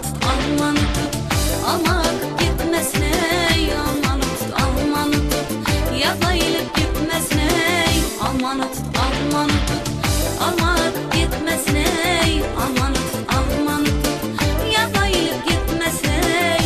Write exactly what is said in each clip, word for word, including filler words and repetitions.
tut, almanı tut. Alma akıp gitmesin ey, almanı tut, almanı tut. Yazayılıp gitmesin ey, almanı tut, almanı tut. Alma akıp gitmesin ey, almanı tut, almanı tut. Yazayılıp gitmesin ey.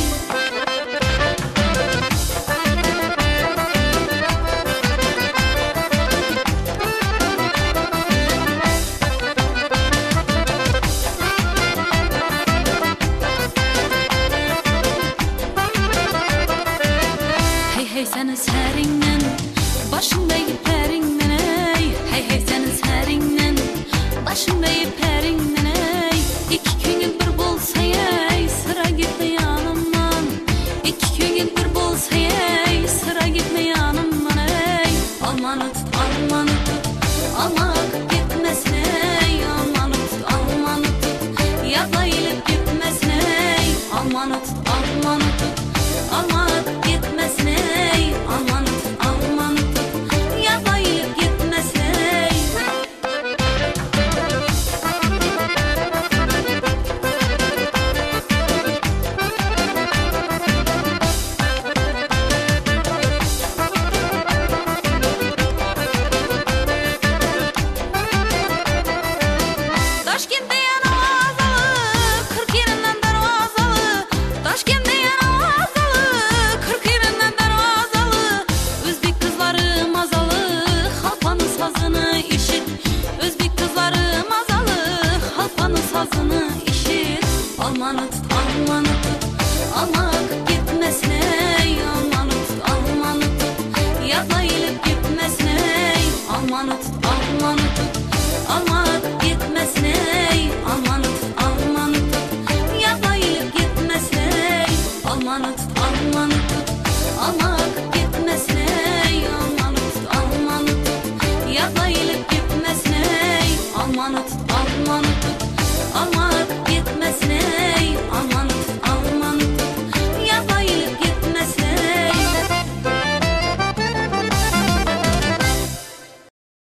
Hey senin serinden, başımda iperinden ey. Hey hey senin serinden, başımda iperinden ey. İki gün bir bulsa ey, sıra gitme yanımdan. İki gün bir bulsa ey, sıra gitme yanımdan ey. Almanı tut, almanı tut, alma akıp gitmesin ey. Almanı tut, almanı tut, yazayılıp gitmesin ey. Almanı tut, almanı tut, alma akıp gitmesin ey. Almanı tut, almanı tut, yazayılıp gitmesin ey. Taşkent'te yanavazalı, kırk yerinden darvazalı. Taşkent'te yanavazalı, kırk yerinden darvazalı. Özbek kızları mazalı, halpanın sazını işit. Özbek kızları mazalı, halpanın sazını işit. Almanı tut, almanı tut, alma akıp